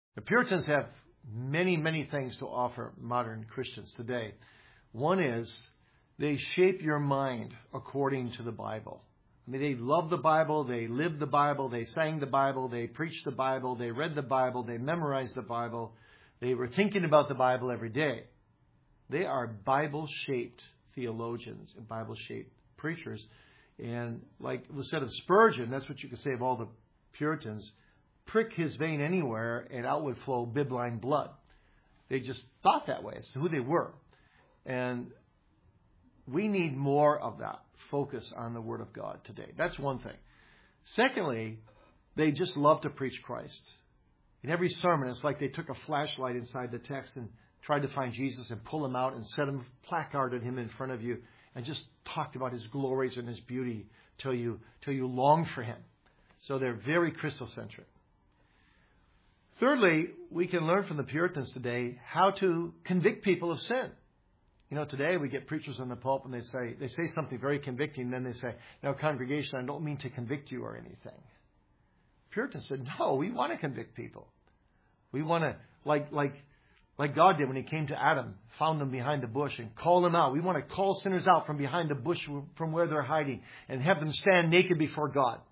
The Puritans have many, many things to offer modern Christians today. One is they shape your mind according to the Bible. I mean, they love the Bible, they lived the Bible, they sang the Bible, they preached the Bible, they read the Bible, they memorized the Bible. They were thinking about the Bible every day. They are Bible-shaped theologians and Bible-shaped preachers. And like it was said of Spurgeon, that's what you could say of all the Puritans, prick his vein anywhere and out would flow bibline blood. They just thought that way. It's who they were. And we need more of that focus on the Word of God today. That's one thing. Secondly, they just love to preach Christ. In every sermon, it's like they took a flashlight inside the text and tried to find Jesus and pull him out and set him, placarded him in front of you and just talked about his glories and his beauty till you long for him. So they're very Christocentric. Thirdly, we can learn from the Puritans today how to convict people of sin. You know, today we get preachers on the pulpit and they say something very convicting, and then they say, "Now, congregation, I don't mean to convict you or anything." Puritans said, "No, we want to convict people. We want to, like God did when He came to Adam, found them behind the bush and called them out. We want to call sinners out from behind the bush from where they're hiding and have them stand naked before God."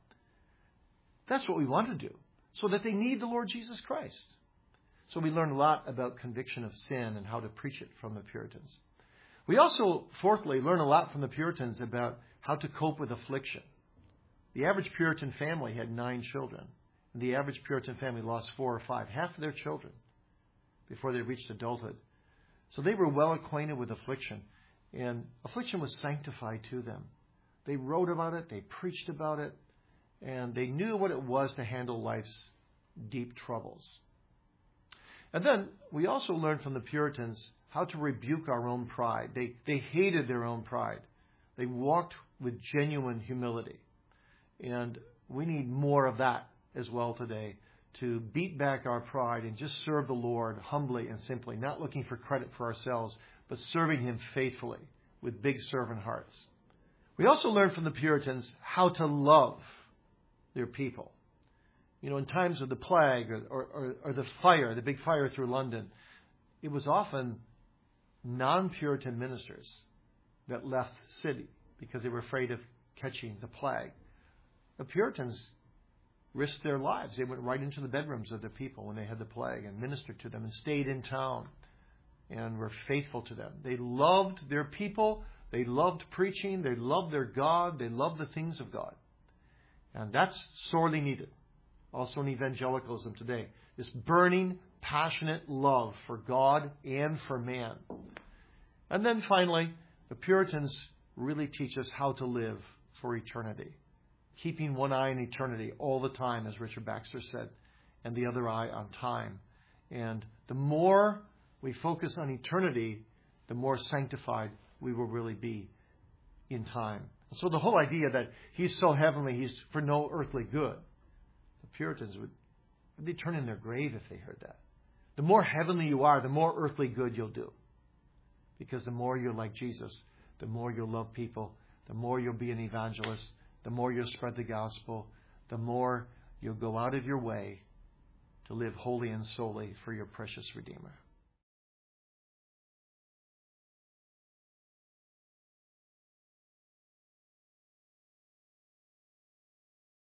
That's what we want to do, so that they need the Lord Jesus Christ. So we learn a lot about conviction of sin and how to preach it from the Puritans. We also, fourthly, learn a lot from the Puritans about how to cope with affliction. The average Puritan family had 9 children. And the average Puritan family lost 4 or 5, half of their children, before they reached adulthood. So they were well acquainted with affliction. And affliction was sanctified to them. They wrote about it, they preached about it, and they knew what it was to handle life's deep troubles. And then we also learned from the Puritans how to rebuke our own pride. They hated their own pride. They walked with genuine humility. And we need more of that as well today, to beat back our pride and just serve the Lord humbly and simply, not looking for credit for ourselves, but serving Him faithfully with big servant hearts. We also learned from the Puritans how to love their people. You know, in times of the plague or the fire, the big fire through London, it was often non-Puritan ministers that left the city because they were afraid of catching the plague. The Puritans risked their lives. They went right into the bedrooms of the people when they had the plague and ministered to them and stayed in town and were faithful to them. They loved their people. They loved preaching. They loved their God. They loved the things of God. And that's sorely needed. Also in evangelicalism today, this burning, passionate love for God and for man. And then finally, the Puritans really teach us how to live for eternity. Keeping one eye on eternity all the time, as Richard Baxter said, and the other eye on time. And the more we focus on eternity, the more sanctified we will really be in time. So the whole idea that He's so heavenly, He's for no earthly good, the Puritans would be turning in their grave if they heard that. The more heavenly you are, the more earthly good you'll do. Because the more you're like Jesus, the more you'll love people, the more you'll be an evangelist, the more you'll spread the gospel, the more you'll go out of your way to live wholly and solely for your precious Redeemer.